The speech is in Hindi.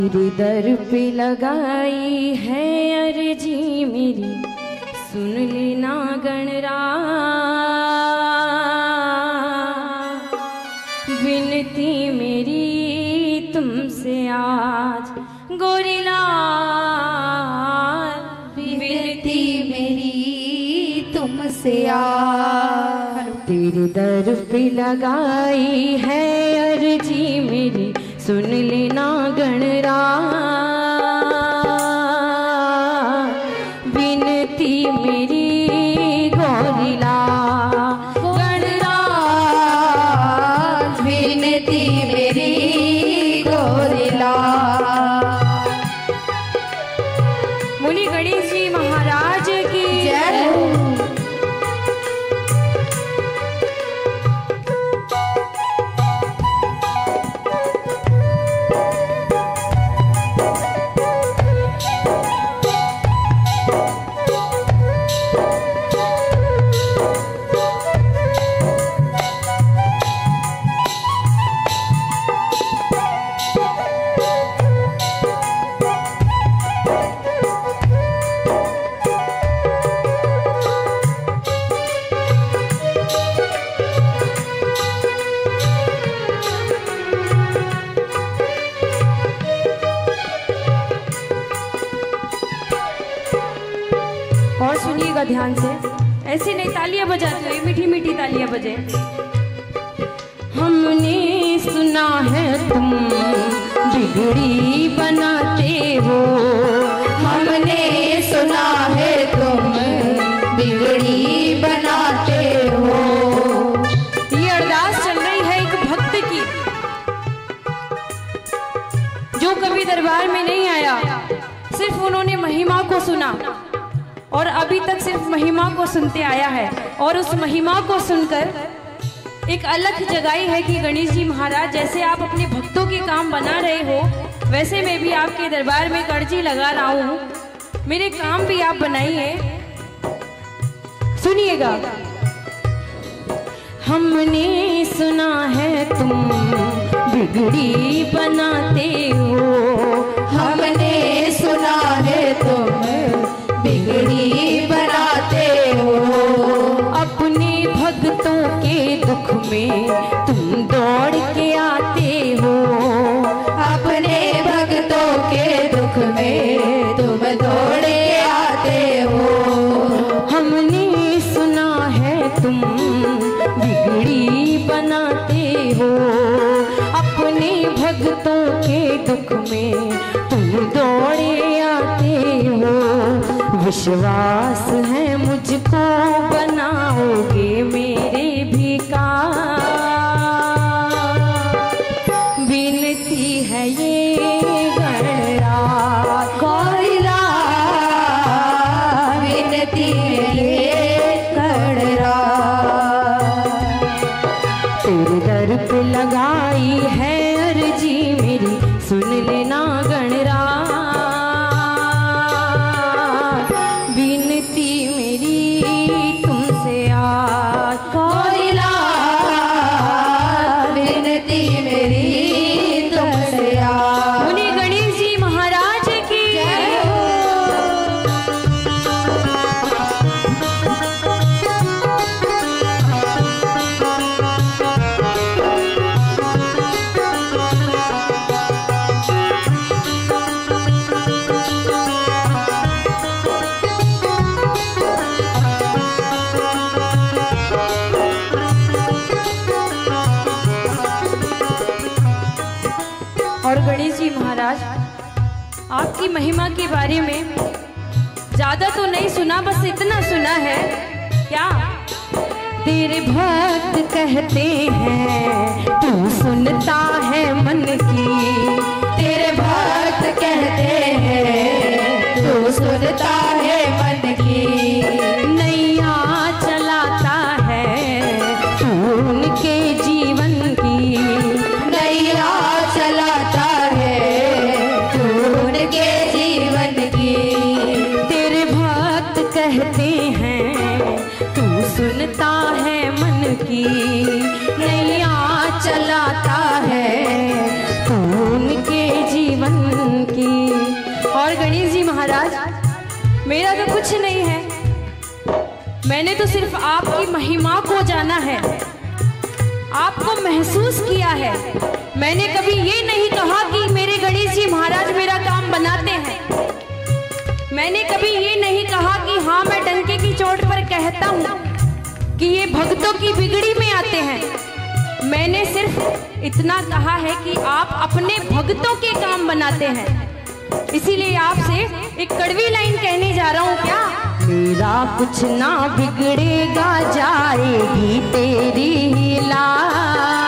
तेरे दर पे लगाई है अर्जी मेरी, सुन लेना गणराज। विनती मेरी तुमसे आज गोरीलाल, विनती मेरी तुमसे आज। तेरे दर पे लगाई है अर्जी मेरी, सुन लेना गणराज। विनती मेरी गोरीलाल, गणराज विनती मेरी गोरीलाल। मुनि गणेश जी महाराज की जय। और सुनिएगा ध्यान से, ऐसे नहीं तालियां बजाते हुए, मीठी मीठी तालियां बजे। हमने सुना है तुम बिगड़ी बनाते हो, हमने सुना है तुम बिगड़ी बनाते हो। ये अरदास चल रही है एक भक्त की, जो कभी दरबार में नहीं आया, सिर्फ उन्होंने महिमा को सुना और अभी तक सिर्फ महिमा को सुनते आया है। और उस महिमा को सुनकर एक अलग जगाई है कि गणेश जी महाराज, जैसे आप अपने भक्तों के काम बना रहे हो, वैसे मैं भी आपके दरबार में कर्जी लगा रहा हूँ, मेरे काम भी आप बनाइए। सुनिएगा। हमने सुना है तुम बिगड़ी बनाते हो, हमने सुना है तुम बिगड़ी बनाते हो। अपने भक्तों के दुख में तुम दौड़ के आते हो, अपने भक्तों के दुख में तुम दौड़ के आते हो। हमने सुना है तुम बिगड़ी बनाते हो, अपने भक्तों के दुख में तुम दौड़े आते हो। विश्वास है मुझको बनाओगे मेरे भिखार। विनती है ये गणराज, गोरीलाल विनती है गणराज। तेरे दर पे लगाई है अर्जी मेरी, सुन लेना गणराज। विनती मेरी तुमसे आज गोरीलाल विनती मेरी तुमसे आज। मुनि गणेश जी महाराज की जय हो। और गणेश जी महाराज, आपकी महिमा के बारे में ज्यादा तो नहीं सुना, बस इतना सुना है। क्या? तेरे भक्त कहते हैं तू सुनता है मन की, तेरे भक्त कहते हैं तू सुनता है मन की। नैया चलाता है तू उनके जीवन की, नैया चलाता है तू उनके जीवन की। तेरे भक्त कहते हैं तू सुनता है मन की, नैया चलाता है तू उनके जीवन की। और गणेश जी महाराज, मेरा तो कुछ नहीं है, मैंने तो सिर्फ आपकी महिमा को जाना है, आपको महसूस किया है। मैंने कभी ये नहीं कहा कि मेरे गणेश जी महाराज मेरा काम बनाते हैं। मैंने कभी ये नहीं कहा कि हाँ मैं डंके की चोट पर कहता हूँ कि ये भक्तों की बिगड़ी में आते हैं। मैंने सिर्फ इतना कहा है कि आप अपने भक्तों के काम बनाते हैं। इसीलिए आपसे एक कड़वी लाइन कहने जा रहा हूँ। क्या? मेरा कुछ ना बिगड़ेगा, जाएगी तेरी लाज।